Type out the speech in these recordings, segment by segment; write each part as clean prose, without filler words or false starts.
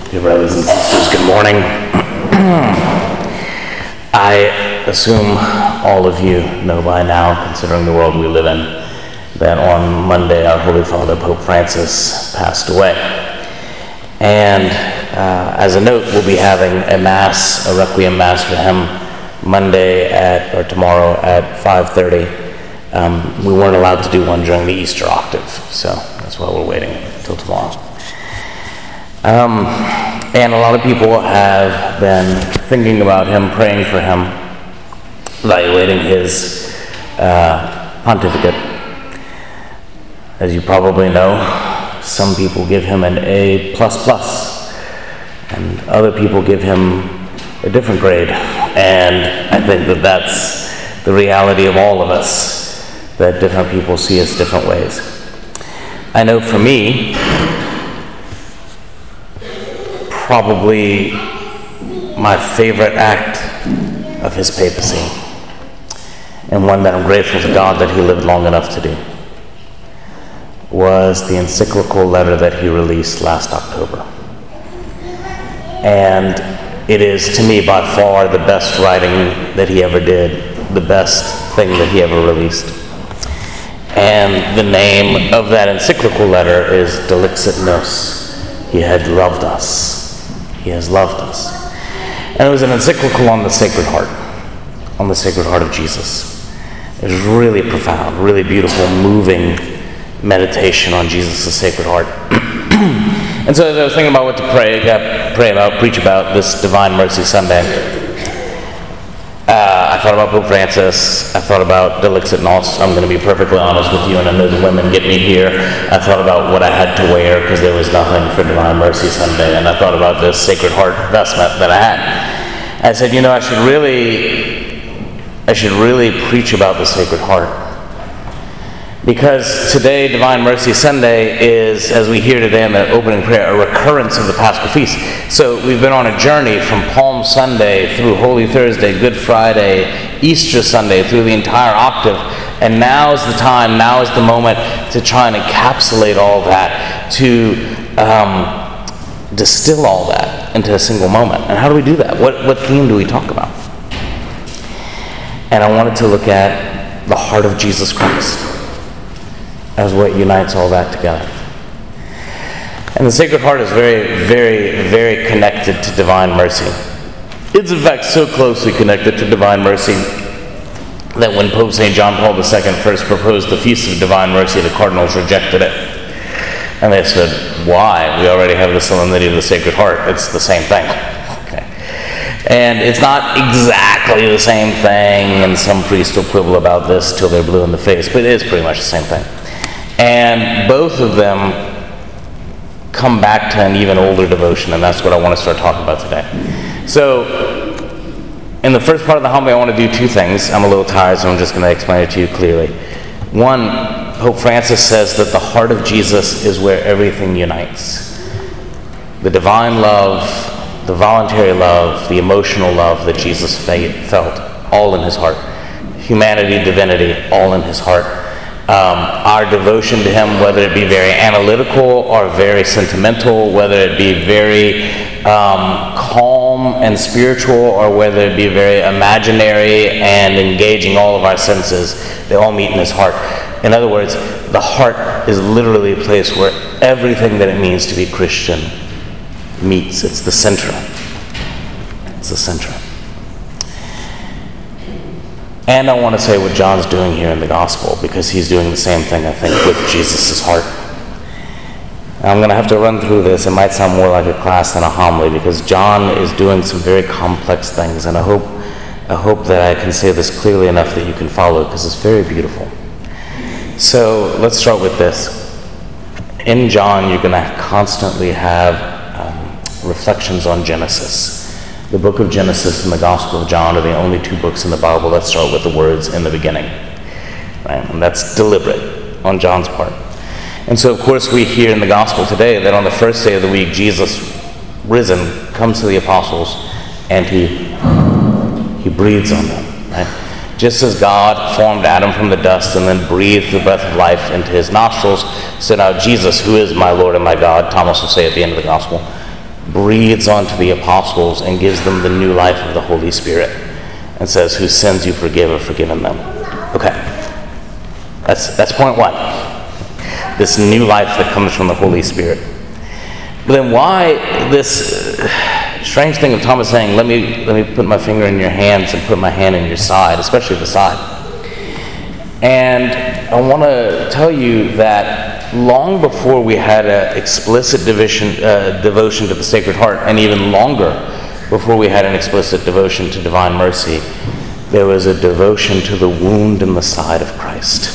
Dear brothers and sisters, good morning. I assume all of you know by now, considering the world we live in, that on Monday our Holy Father Pope Francis passed away. And as a note, we'll be having a mass, a requiem mass for him tomorrow at 5:30. We weren't allowed to do one during the Easter octave, so that's why we're waiting until tomorrow. And a lot of people have been thinking about him, praying for him, evaluating his pontificate. As you probably know, some people give him an A++, and other people give him a different grade. And I think that that's the reality of all of us, that different people see us different ways. I know for me, probably my favorite act of his papacy, and one that I'm grateful to God that he lived long enough to do, was the encyclical letter that he released last October. And it is, to me, by far the best writing that he ever did, the best thing that he ever released. And the name of that encyclical letter is Delixit Nos. He had loved us. He has loved us. And it was an encyclical on the Sacred Heart of Jesus. It was really profound, really beautiful, moving meditation on Jesus' Sacred Heart. And so as I was thinking about what to preach about this Divine Mercy Sunday, I thought about Pope Francis. I thought about Delixit Nos. I'm going to be perfectly honest with you, and I know the women get me here. I thought about what I had to wear because there was nothing for Divine Mercy Sunday, and I thought about this Sacred Heart vestment that I had. I said, I should really preach about the Sacred Heart. Because today, Divine Mercy Sunday is, as we hear today in the opening prayer, a recurrence of the Paschal Feast. So we've been on a journey from Palm Sunday through Holy Thursday, Good Friday, Easter Sunday, through the entire octave. And now is the time, now is the moment to try and encapsulate all that, to distill all that into a single moment. And how do we do that? What theme do we talk about? And I wanted to look at the heart of Jesus Christ as what unites all that together. And the Sacred Heart is very, very, very connected to Divine Mercy. It's in fact so closely connected to Divine Mercy that when Pope St. John Paul II first proposed the Feast of Divine Mercy, the cardinals rejected it. And they said, why? We already have the Solemnity of the Sacred Heart. It's the same thing. Okay. And it's not exactly the same thing, and some priests will quibble about this till they're blue in the face, but it is pretty much the same thing. And both of them come back to an even older devotion, and that's what I want to start talking about today. So, in the first part of the homily, I want to do two things. I'm a little tired, so I'm just going to explain it to you clearly. One, Pope Francis says that the heart of Jesus is where everything unites. The divine love, the voluntary love, the emotional love that Jesus felt, all in his heart. Humanity, divinity, all in his heart. Our devotion to him, whether it be very analytical or very sentimental, whether it be very calm and spiritual, or whether it be very imaginary and engaging all of our senses, they all meet in his heart. In other words, the heart is literally a place where everything that it means to be Christian meets. It's the center. It's the center. And I want to say what John's doing here in the Gospel, because he's doing the same thing, I think, with Jesus' heart. And I'm going to have to run through this. It might sound more like a class than a homily, because John is doing some very complex things, and I hope that I can say this clearly enough that you can follow, because it's very beautiful. So let's start with this. In John, you're going to constantly have reflections on Genesis. The book of Genesis and the Gospel of John are the only two books in the Bible that start with the words "in the beginning." Right? And that's deliberate on John's part. And so, of course, we hear in the Gospel today that on the first day of the week, Jesus, risen, comes to the apostles, and he breathes on them. Right? Just as God formed Adam from the dust and then breathed the breath of life into his nostrils, so now Jesus, who is my Lord and my God, Thomas will say at the end of the Gospel, breathes onto the apostles and gives them the new life of the Holy Spirit and says, whose sins you forgive are forgiven them. Okay, that's point one. This new life that comes from the Holy Spirit. But then why this strange thing of Thomas saying, let me put my finger in your hands and put my hand in your side, especially the side. And I want to tell you that long before we had an explicit devotion to the Sacred Heart, and even longer before we had an explicit devotion to Divine Mercy, there was a devotion to the wound in the side of Christ.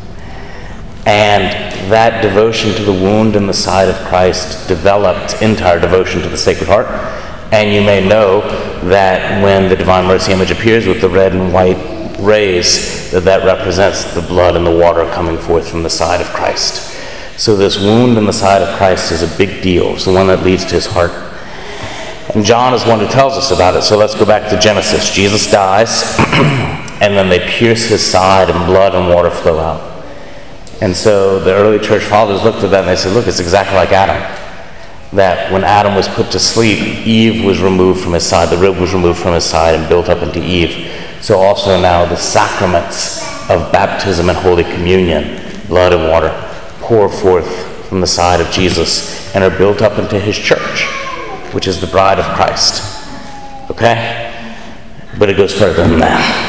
And that devotion to the wound in the side of Christ developed into our devotion to the Sacred Heart. And you may know that when the Divine Mercy image appears with the red and white rays, that represents the blood and the water coming forth from the side of Christ. So this wound in the side of Christ is a big deal. It's the one that leads to his heart. And John is one who tells us about it. So let's go back to Genesis. Jesus dies, and then they pierce his side, and blood and water flow out. And so the early church fathers looked at that and they said, look, it's exactly like Adam. That when Adam was put to sleep, Eve was removed from his side, the rib was removed from his side and built up into Eve. So also now the sacraments of baptism and Holy Communion, blood and water, pour forth from the side of Jesus and are built up into his church, which is the bride of Christ. Okay? But it goes further than that.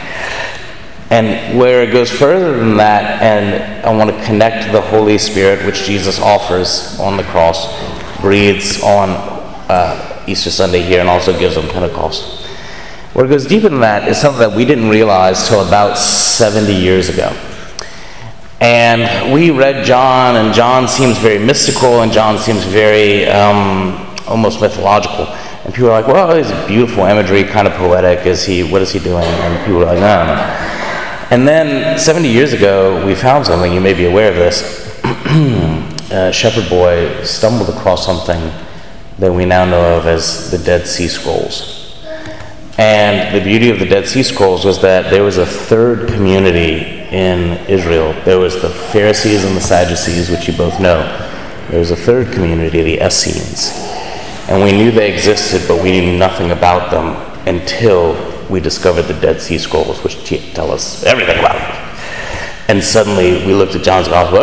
And where it goes further than that, and I want to connect the Holy Spirit, which Jesus offers on the cross, breathes on Easter Sunday here, and also gives on Pentecost. Where it goes deeper than that is something that we didn't realize till about 70 years ago. And we read John, and John seems very mystical, and John seems very almost mythological. And people are like, well, it's beautiful imagery, kind of poetic. What is he doing? And people are like, no. And then 70 years ago, we found something, you may be aware of this. A shepherd boy stumbled across something that we now know of as the Dead Sea Scrolls. And the beauty of the Dead Sea Scrolls was that there was a third community in Israel. There was the Pharisees and the Sadducees, which you both know. There was a third community, the Essenes. And we knew they existed, but we knew nothing about them until we discovered the Dead Sea Scrolls, which tell us everything about them. And suddenly we looked at John's Gospel,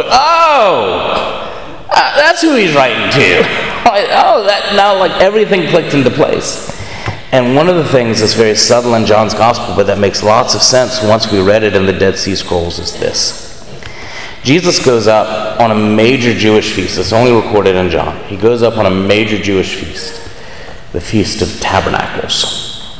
that's who he's writing to. Now everything clicked into place. And one of the things that's very subtle in John's Gospel, but that makes lots of sense once we read it in the Dead Sea Scrolls, is this. Jesus goes up on a major Jewish feast. It's only recorded in John. He goes up on a major Jewish feast, the Feast of Tabernacles.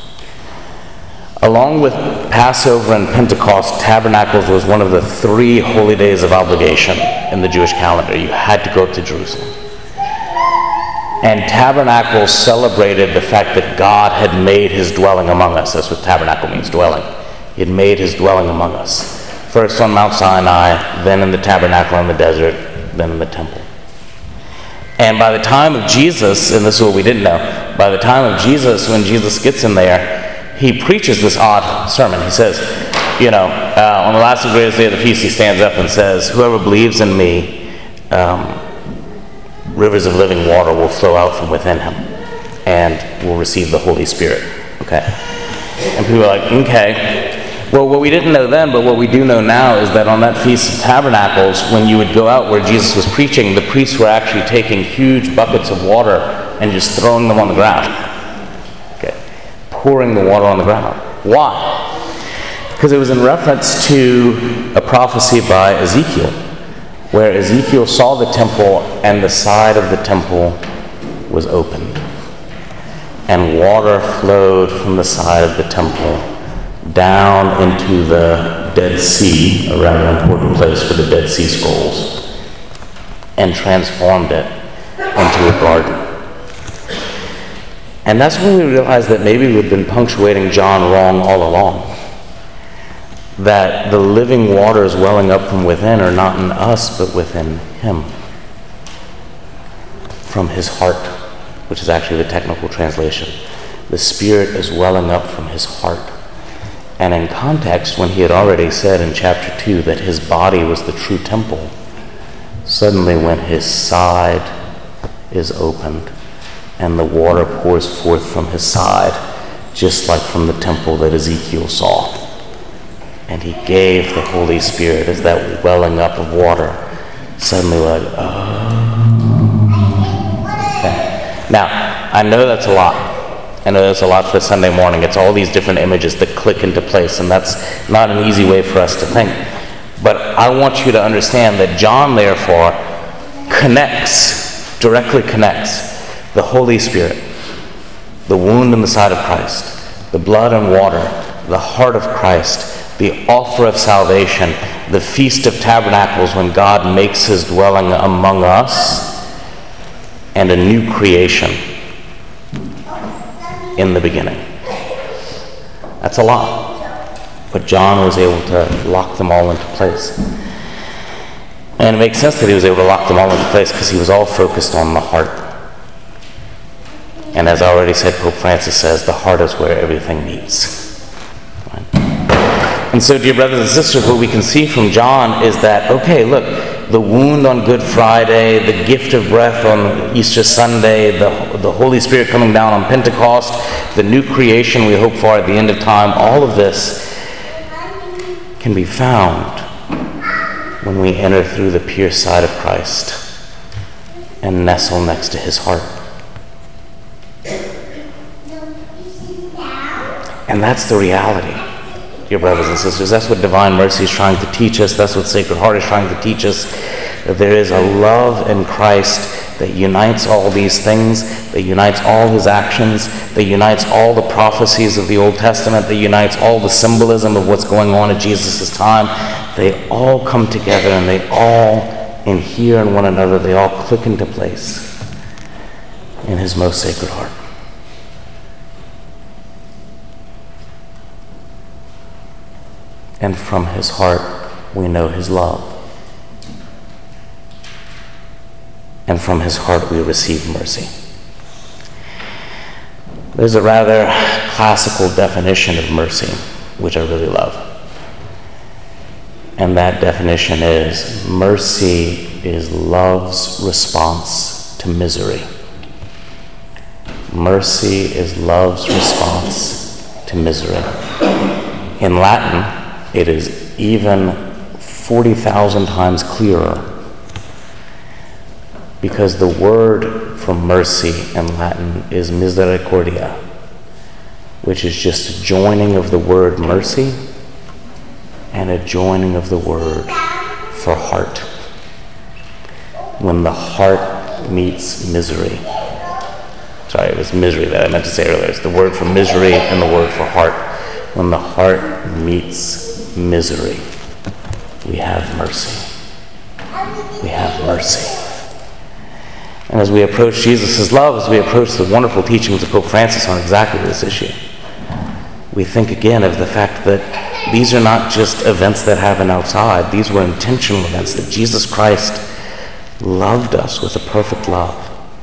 Along with Passover and Pentecost, Tabernacles was one of the 3 holy days of obligation in the Jewish calendar. You had to go up to Jerusalem. And Tabernacles celebrated the fact that God had made his dwelling among us. That's what tabernacle means, dwelling. He had made his dwelling among us. First on Mount Sinai, then in the tabernacle in the desert, then in the temple. And by the time of Jesus, and this is what we didn't know, by the time of Jesus, when Jesus gets in there, he preaches this odd sermon. He says, on the last and greatest day of the feast, he stands up and says, whoever believes in me, rivers of living water will flow out from within him and will receive the Holy Spirit. Okay? And people are like, okay. Well, what we didn't know then, but what we do know now is that on that Feast of Tabernacles, when you would go out where Jesus was preaching, the priests were actually taking huge buckets of water and just throwing them on the ground. Okay? Pouring the water on the ground. Why? Because it was in reference to a prophecy by Ezekiel, where Ezekiel saw the temple and the side of the temple was opened. And water flowed from the side of the temple down into the Dead Sea, a rather important place for the Dead Sea Scrolls, and transformed it into a garden. And that's when we realized that maybe we'd been punctuating John wrong all along. That the living waters welling up from within are not in us, but within him. From his heart, which is actually the technical translation. The Spirit is welling up from his heart. And in context, when he had already said in chapter 2 that his body was the true temple, suddenly when his side is opened, and the water pours forth from his side, just like from the temple that Ezekiel saw. And he gave the Holy Spirit as that welling up of water. Suddenly we're like, okay. Now, I know that's a lot. I know that's a lot for Sunday morning. It's all these different images that click into place, and that's not an easy way for us to think. But I want you to understand that John, therefore, directly connects the Holy Spirit, the wound in the side of Christ, the blood and water, the heart of Christ, the offer of salvation, the Feast of Tabernacles when God makes his dwelling among us, and a new creation in the beginning. That's a lot. But John was able to lock them all into place. And it makes sense that he was able to lock them all into place because he was all focused on the heart. And as I already said, Pope Francis says, the heart is where everything meets. And so, dear brothers and sisters, what we can see from John is that, okay, look, the wound on Good Friday, the gift of breath on Easter Sunday, the Holy Spirit coming down on Pentecost, the new creation we hope for at the end of time, all of this can be found when we enter through the pierced side of Christ and nestle next to his heart. And that's the reality, dear brothers and sisters. That's what Divine Mercy is trying to teach us. That's what Sacred Heart is trying to teach us. That there is a love in Christ that unites all these things, that unites all his actions, that unites all the prophecies of the Old Testament, that unites all the symbolism of what's going on at Jesus' time. They all come together and they all adhere in one another. They all click into place in his most sacred heart. And from his heart, we know his love. And from his heart, we receive mercy. There's a rather classical definition of mercy, which I really love. And that definition is, mercy is love's response to misery. Mercy is love's response to misery. In Latin, it is even 40,000 times clearer, because the word for mercy in Latin is misericordia, which is just a joining of the word mercy and a joining of the word for heart. When the heart meets misery. Sorry, it was misery that I meant to say earlier. It's the word for misery and the word for heart. When the heart meets misery, we have mercy. We have mercy. And as we approach Jesus' love, as we approach the wonderful teachings of Pope Francis on exactly this issue, we think again of the fact that these are not just events that happen outside. These were intentional events, that Jesus Christ loved us with a perfect love.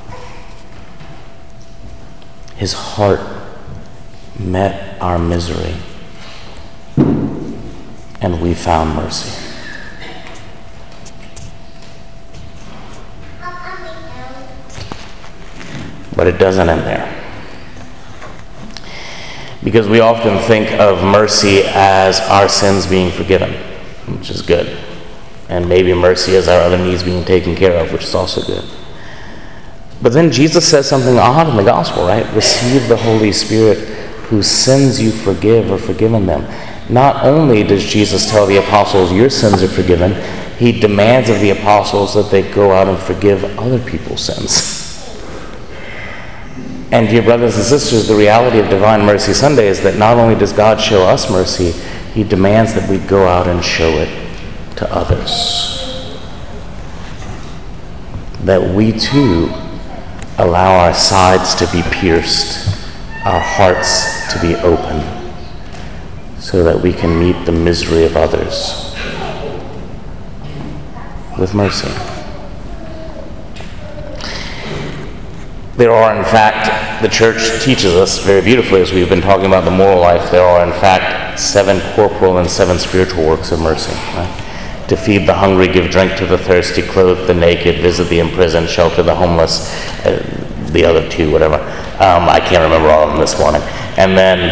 His heart met our misery, and we found mercy. But it doesn't end there. Because we often think of mercy as our sins being forgiven, which is good. And maybe mercy as our other needs being taken care of, which is also good. But then Jesus says something odd in the gospel, right? Receive the Holy Spirit, whose sins you forgive or forgiven them. Not only does Jesus tell the apostles, your sins are forgiven, he demands of the apostles that they go out and forgive other people's sins. And dear brothers and sisters, the reality of Divine Mercy Sunday is that not only does God show us mercy, he demands that we go out and show it to others. That we too allow our sides to be pierced, our hearts to be open, so that we can meet the misery of others with mercy. There are, in fact, the church teaches us very beautifully, as we've been talking about the moral life, there are, in fact, 7 corporal and 7 spiritual works of mercy. Right? To feed the hungry, give drink to the thirsty, clothe the naked, visit the imprisoned, shelter the homeless. the other two, whatever. I can't remember all of them this morning. And then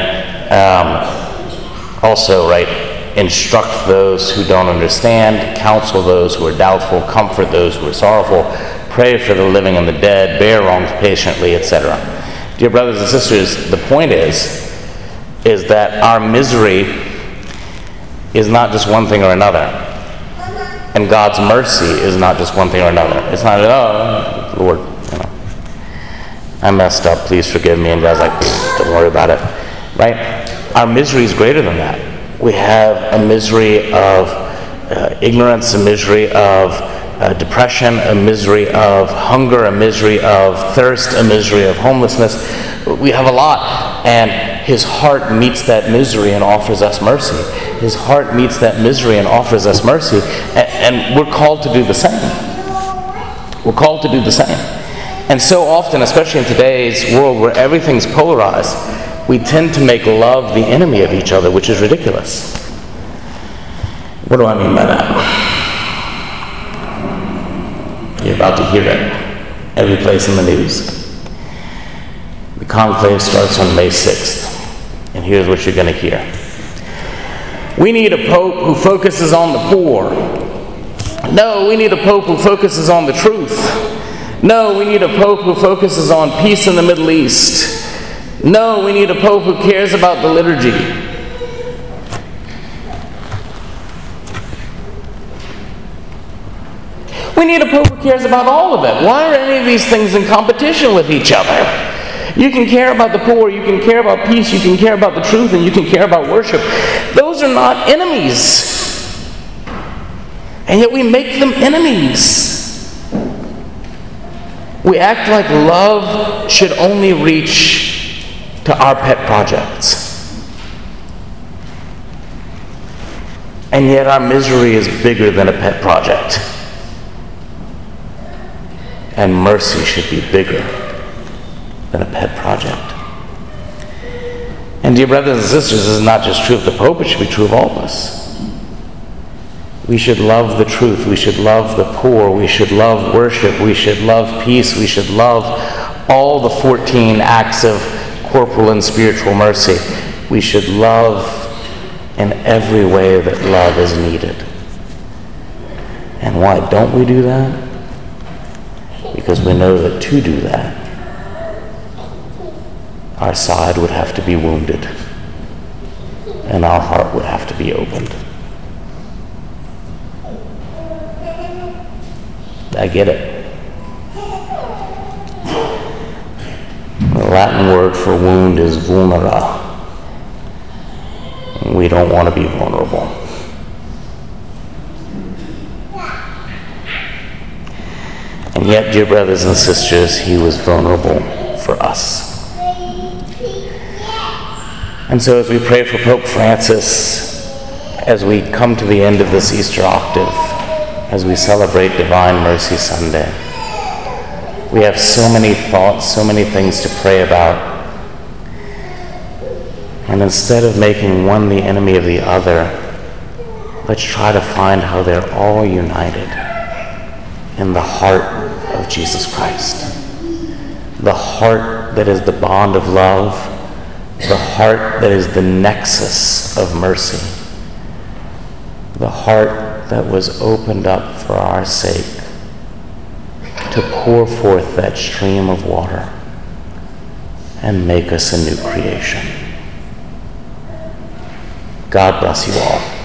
also, right, instruct those who don't understand, counsel those who are doubtful, comfort those who are sorrowful, pray for the living and the dead, bear wrongs patiently, etc. Dear brothers and sisters, the point is that our misery is not just one thing or another. And God's mercy is not just one thing or another. It's not, oh, Lord, I messed up, please forgive me. And God's like, don't worry about it. Right? Our misery is greater than that. We have a misery of ignorance, a misery of depression, a misery of hunger, a misery of thirst, a misery of homelessness. We have a lot. And his heart meets that misery and offers us mercy. His heart meets that misery and offers us mercy. And we're called to do the same. We're called to do the same. And so often, especially in today's world where everything's polarized, we tend to make love the enemy of each other, which is ridiculous. What do I mean by that? You're about to hear it every place in the news. The conclave starts on May 6th, and here's what you're going to hear. We need a pope who focuses on the poor. No, we need a pope who focuses on the truth. No, we need a pope who focuses on peace in the Middle East. No, we need a pope who cares about the liturgy. We need a pope who cares about all of it. Why are any of these things in competition with each other? You can care about the poor, you can care about peace, you can care about the truth, and you can care about worship. Those are not enemies. And yet we make them enemies. We act like love should only reach to our pet projects. And yet our misery is bigger than a pet project. And mercy should be bigger than a pet project. And dear brothers and sisters, this is not just true of the Pope, it should be true of all of us. We should love the truth. We should love the poor. We should love worship. We should love peace. We should love all the 14 acts of corporal and spiritual mercy. We should love in every way that love is needed. And why don't we do that? Because we know that to do that, our side would have to be wounded, and our heart would have to be opened. I get it. The Latin word for wound is vulnera. We don't want to be vulnerable. And yet, dear brothers and sisters, he was vulnerable for us. And so as we pray for Pope Francis, as we come to the end of this Easter octave, as we celebrate Divine Mercy Sunday, we have so many thoughts, so many things to pray about. And instead of making one the enemy of the other, let's try to find how they're all united in the heart of Jesus Christ. The heart that is the bond of love, the heart that is the nexus of mercy, the heart that was opened up for our sake to pour forth that stream of water and make us a new creation. God bless you all.